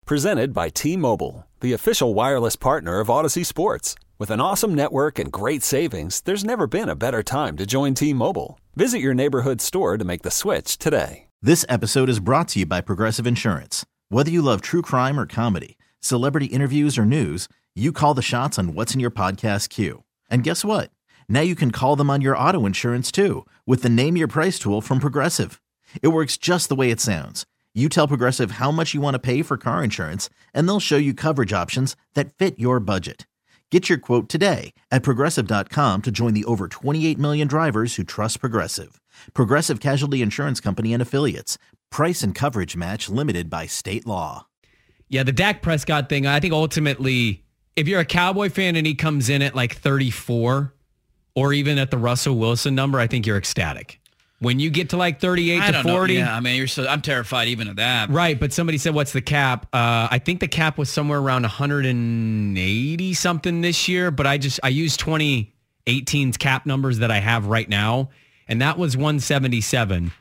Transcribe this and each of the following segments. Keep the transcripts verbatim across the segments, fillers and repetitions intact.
Presented by T-Mobile, the official wireless partner of Odyssey Sports. With an awesome network and great savings, there's never been a better time to join T-Mobile. Visit your neighborhood store to make the switch today. This episode is brought to you by Progressive Insurance. Whether you love true crime or comedy, celebrity interviews or news, you call the shots on what's in your podcast queue. And guess what? Now you can call them on your auto insurance too with the Name Your Price tool from Progressive. It works just the way it sounds. You tell Progressive how much you want to pay for car insurance, and they'll show you coverage options that fit your budget. Get your quote today at Progressive dot com to join the over twenty-eight million drivers who trust Progressive. Progressive Casualty Insurance Company and Affiliates. Price and coverage match limited by state law. Yeah, the Dak Prescott thing, I think ultimately, if you're a Cowboy fan and he comes in at like thirty-four, or even at the Russell Wilson number, I think you're ecstatic. When you get to like thirty-eight I to don't forty. Know. Yeah, I mean, you're so, I'm terrified even of that. Right, but somebody said, what's the cap? Uh, I think the cap was somewhere around one hundred eighty something this year, but I just, I used twenty eighteen's cap numbers that I have right now, and that was one seventy-seven.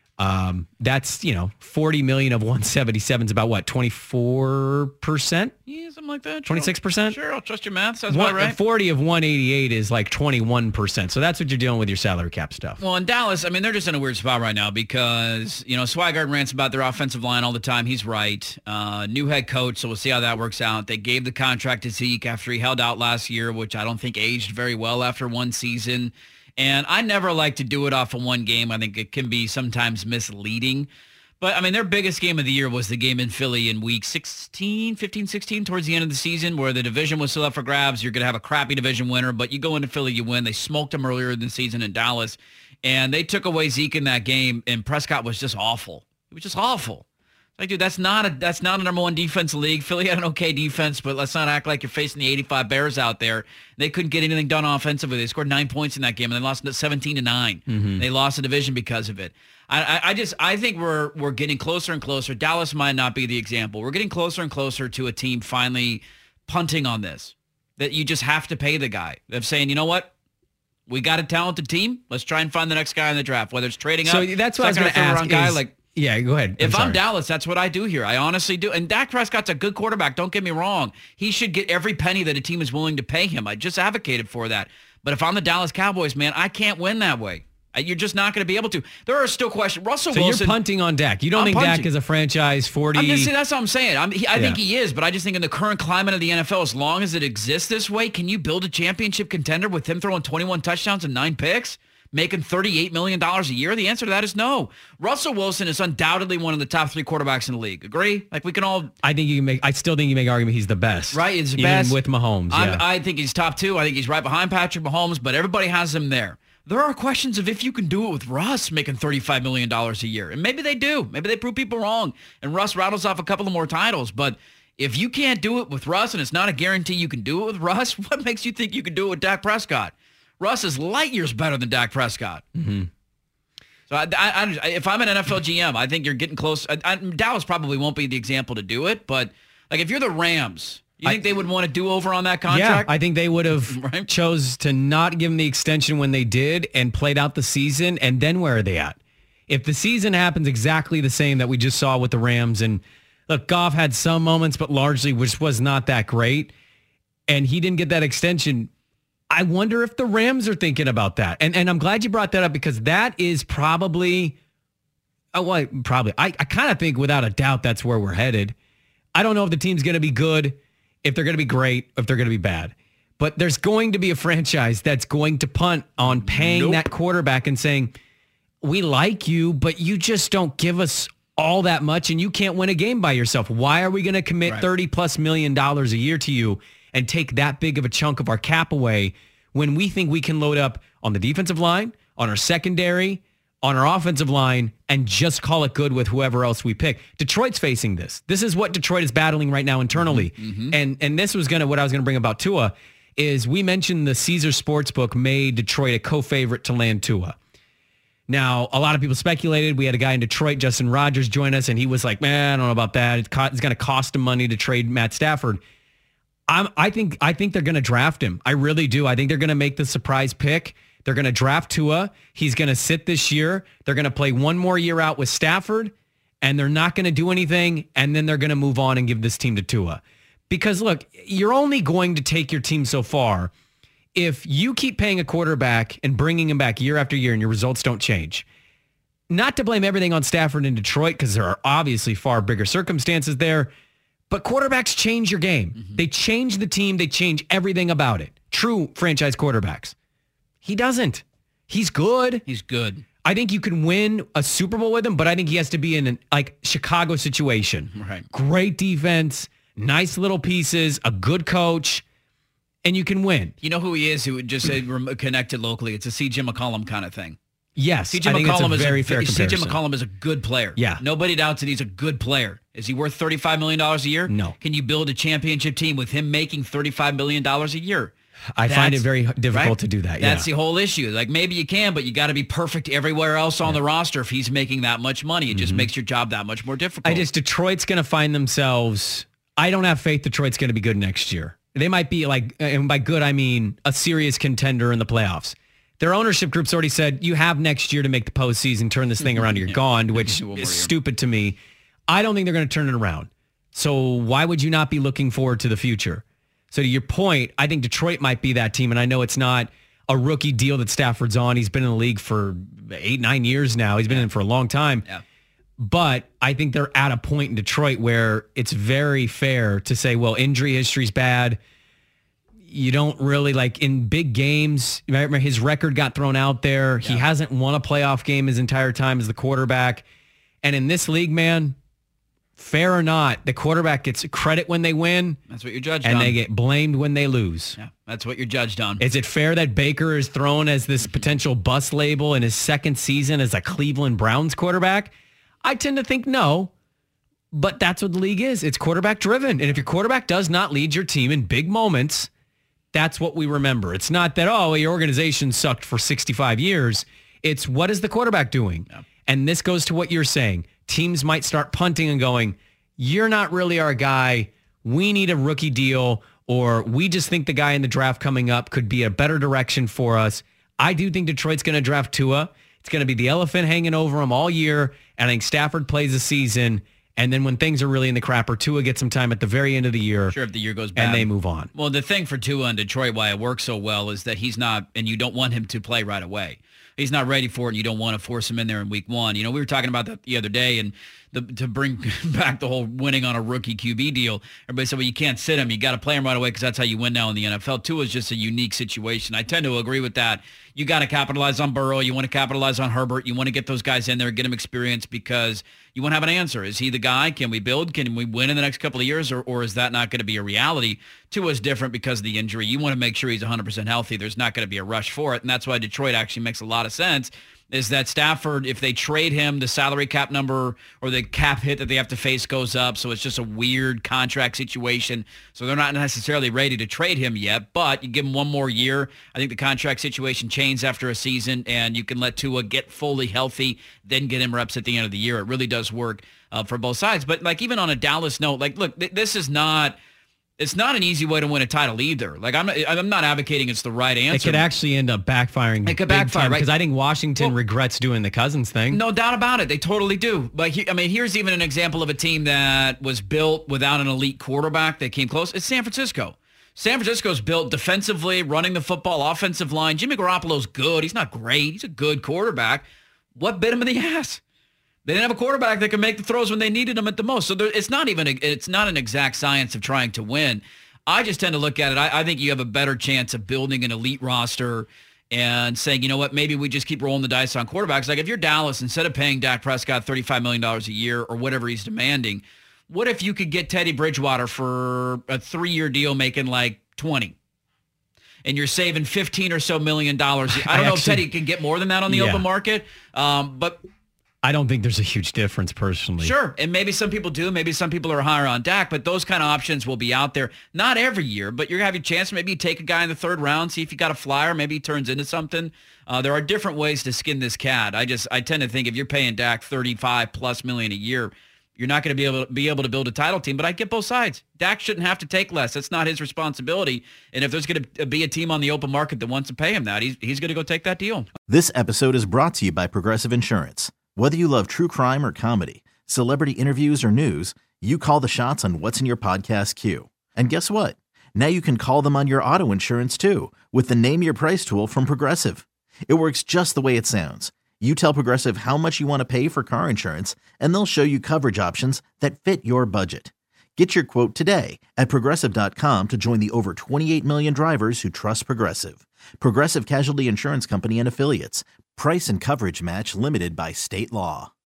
Um, that's, you know, forty million of one seventy-seven is about what, twenty-four percent? Yeah, something like that. twenty-six percent? Sure, I'll trust your math. Sounds One, about right. forty of one eighty-eight is like twenty-one percent. So that's what you're dealing with your salary cap stuff. Well, in Dallas, I mean, they're just in a weird spot right now because, you know, Swigert rants about their offensive line all the time. He's right. Uh, new head coach, so we'll see how that works out. They gave the contract to Zeke after he held out last year, which I don't think aged very well after one season. And I never like to do it off of one game. I think it can be sometimes misleading. But, I mean, their biggest game of the year was the game in Philly in week sixteen, fifteen, sixteen, towards the end of the season, where the division was still up for grabs. You're going to have a crappy division winner, but you go into Philly, you win. They smoked them earlier in the season in Dallas, and they took away Zeke in that game, and Prescott was just awful. It was just awful. Like, dude, that's not a that's not a number one defense league. Philly had an okay defense, but let's not act like you're facing the eighty-five Bears out there. They couldn't get anything done offensively. They scored nine points in that game, and they lost seventeen to nine. Mm-hmm. They lost the division because of it. I, I, I just I think we're we're getting closer and closer. Dallas might not be the example. We're getting closer and closer to a team finally punting on this. That you just have to pay the guy. Of saying, you know what? We got a talented team. Let's try and find the next guy in the draft, whether it's trading up. So that's what I was going to ask. Guy, is, like, yeah, go ahead. If I'm, I'm Dallas, that's what I do here. I honestly do. And Dak Prescott's a good quarterback. Don't get me wrong. He should get every penny that a team is willing to pay him. I just advocated for that. But if I'm the Dallas Cowboys, man, I can't win that way. You're just not going to be able to. There are still questions. Russell so Wilson. So you're punting on Dak. You don't I'm think punting. Dak is a franchise forty? I'm just, that's what I'm saying. I'm, he, I yeah. think he is, but I just think in the current climate of the N F L, as long as it exists this way, can you build a championship contender with him throwing twenty-one touchdowns and nine picks? Making thirty-eight million dollars a year? The answer to that is no. Russell Wilson is undoubtedly one of the top three quarterbacks in the league. Agree? Like we can all... I think you can make... I still think you make an argument he's the best. Right? He's the even best. with Mahomes. Yeah. I think he's top two. I think he's right behind Patrick Mahomes, but everybody has him there. There are questions of if you can do it with Russ making thirty-five million dollars a year. And maybe they do. Maybe they prove people wrong. And Russ rattles off a couple of more titles. But if you can't do it with Russ, and it's not a guarantee you can do it with Russ, what makes you think you can do it with Dak Prescott? Russ is light years better than Dak Prescott. Mm-hmm. So I, I, I, if I'm an N F L G M, I think you're getting close. I, I, Dallas probably won't be the example to do it, but like if you're the Rams, you think I, they would want to do over on that contract? Yeah, I think they would have right? chose to not give him the extension when they did and played out the season, and then where are they at? If the season happens exactly the same that we just saw with the Rams, and look, Goff had some moments, but largely which was not that great, and he didn't get that extension, I wonder if the Rams are thinking about that. And and I'm glad you brought that up because that is probably, oh, well, probably, I, I kind of think without a doubt that's where we're headed. I don't know if the team's going to be good, if they're going to be great, if they're going to be bad. But there's going to be a franchise that's going to punt on paying nope. that quarterback and saying, we like you, but you just don't give us all that much and you can't win a game by yourself. Why are we going to commit right. thirty plus million dollars a year to you and take that big of a chunk of our cap away when we think we can load up on the defensive line, on our secondary, on our offensive line, and just call it good with whoever else we pick? Detroit's facing this. This is what Detroit is battling right now internally. Mm-hmm. And and this was gonna what I was gonna bring about Tua is we mentioned the Caesar Sportsbook made Detroit a co-favorite to land Tua. Now, a lot of people speculated. We had a guy in Detroit, Justin Rogers, join us, and he was like, man, I don't know about that. It's, co- it's going to cost him money to trade Matt Stafford. I'm, I think I think they're going to draft him. I really do. I think they're going to make the surprise pick. They're going to draft Tua. He's going to sit this year. They're going to play one more year out with Stafford. and they're not going to do anything, and then they're going to move on and give this team to Tua. Because, look, you're only going to take your team so far if you keep paying a quarterback and bringing him back year after year and your results don't change. Not to blame everything on Stafford in Detroit, because there are obviously far bigger circumstances there, but quarterbacks change your game. Mm-hmm. They change the team. They change everything about it. True franchise quarterbacks. He doesn't. He's good. He's good. I think you can win a Super Bowl with him, but I think he has to be in an like Chicago situation. Right. Great defense, nice little pieces, a good coach, and you can win. You know who he is? Who would just say connected locally? It's a C J McCollum kind of thing. Yes, C J I think McCollum it's a very is a, fair C J comparison. McCollum is a good player. Yeah. Nobody doubts that he's a good player. Is he worth thirty-five million dollars a year? No. Can you build a championship team with him making thirty-five million dollars a year? I That's, find it very difficult right? to do that. That's yeah. the whole issue. Like maybe you can, but you got to be perfect everywhere else on yeah. the roster if he's making that much money. It mm-hmm. just makes your job that much more difficult. I just, Detroit's going to find themselves, I don't have faith Detroit's going to be good next year. They might be like, and by good, I mean a serious contender in the playoffs. Their ownership group's already said, you have next year to make the postseason, turn this thing around, you're yeah. gone, which is stupid to me. I don't think they're going to turn it around. So why would you not be looking forward to the future? So to your point, I think Detroit might be that team, and I know it's not a rookie deal that Stafford's on. He's been in the league for eight, nine years now. He's been yeah. in for a long time. Yeah. But I think they're at a point in Detroit where it's very fair to say, well, injury history's bad. You don't really, like, in big games, remember his record got thrown out there. Yeah. He hasn't won a playoff game his entire time as the quarterback. And in this league, man, fair or not, the quarterback gets credit when they win. That's what you're judged and on. And they get blamed when they lose. Yeah, that's what you're judged on. Is it fair that Baker is thrown as this potential bust label in his second season as a Cleveland Browns quarterback? I tend to think no, but that's what the league is. It's quarterback driven. And if your quarterback does not lead your team in big moments, that's what we remember. It's not that, oh, your organization sucked for sixty-five years. It's what is the quarterback doing? Yeah. And this goes to what you're saying. Teams might start punting and going, you're not really our guy. We need a rookie deal, or we just think the guy in the draft coming up could be a better direction for us. I do think Detroit's going to draft Tua. It's going to be the elephant hanging over him all year. And I think Stafford plays a season. And then when things are really in the crapper, Tua gets some time at the very end of the year. Sure, if the year goes bad. And they move on. Well, the thing for Tua in Detroit, why it works so well, is that he's not, and you don't want him to play right away. He's not ready for it, and you don't want to force him in there in week one. You know, we were talking about that the other day, and the, to bring back the whole winning on a rookie Q B deal, everybody said, well, you can't sit him. You got to play him right away because that's how you win now in the N F L. Tua is just a unique situation. I tend to agree with that. You got to capitalize on Burrow. You want to capitalize on Herbert. You want to get those guys in there, get them experience because you want to have an answer. Is he the guy? Can we build? Can we win in the next couple of years, or, or is that not going to be a reality? Tua is different because of the injury. You want to make sure he's one hundred percent healthy. There's not going to be a rush for it, and that's why Detroit actually makes a lot of sense, is that Stafford, if they trade him, the salary cap number or the cap hit that they have to face goes up, so it's just a weird contract situation. So they're not necessarily ready to trade him yet, but you give him one more year. I think the contract situation changes after a season, and you can let Tua get fully healthy, then get him reps at the end of the year. It really does work uh, for both sides. But like even on a Dallas note, like look, th- this is not... It's not an easy way to win a title either. Like I'm not, I'm not advocating it's the right answer. It could actually end up backfiring. It could backfire, right? Because I think Washington well, regrets doing the Cousins thing. No doubt about it. They totally do. But he, I mean, here's even an example of a team that was built without an elite quarterback that came close. It's San Francisco. San Francisco's built defensively, running the football, offensive line. Jimmy Garoppolo's good. He's not great. He's a good quarterback. What bit him in the ass? They didn't have a quarterback that could make the throws when they needed them at the most. So there, it's not even a, it's not an exact science of trying to win. I just tend to look at it. I, I think you have a better chance of building an elite roster and saying, you know what, maybe we just keep rolling the dice on quarterbacks. Like if you're Dallas, instead of paying Dak Prescott thirty-five million dollars a year or whatever he's demanding, what if you could get Teddy Bridgewater for a three-year deal making like twenty? And you're saving fifteen or so million dollars. I don't I know actually, if Teddy can get more than that on the yeah. open market, um, but... I don't think there's a huge difference personally. Sure. And maybe some people do. Maybe some people are higher on Dak, but those kind of options will be out there. Not every year, but you're going to have a chance. Maybe you take a guy in the third round, see if you got a flyer. Maybe he turns into something. Uh, there are different ways to skin this cat. I just, I tend to think if you're paying Dak thirty-five plus million a year, you're not going to be able to be able to build a title team. But I get both sides. Dak shouldn't have to take less. That's not his responsibility. And if there's going to be a team on the open market that wants to pay him that, he's, he's going to go take that deal. This episode is brought to you by Progressive Insurance. Whether you love true crime or comedy, Celebrity interviews or news, you call the shots on what's in your podcast queue. And guess what? Now you can call them on your auto insurance too with the Name Your Price tool from Progressive. It works just the way it sounds. You tell Progressive how much you want to pay for car insurance, and they'll show you coverage options that fit your budget. Get your quote today at Progressive dot com to join the over twenty-eight million drivers who trust Progressive. Progressive Casualty Insurance Company and Affiliates. Price and coverage match limited by state law.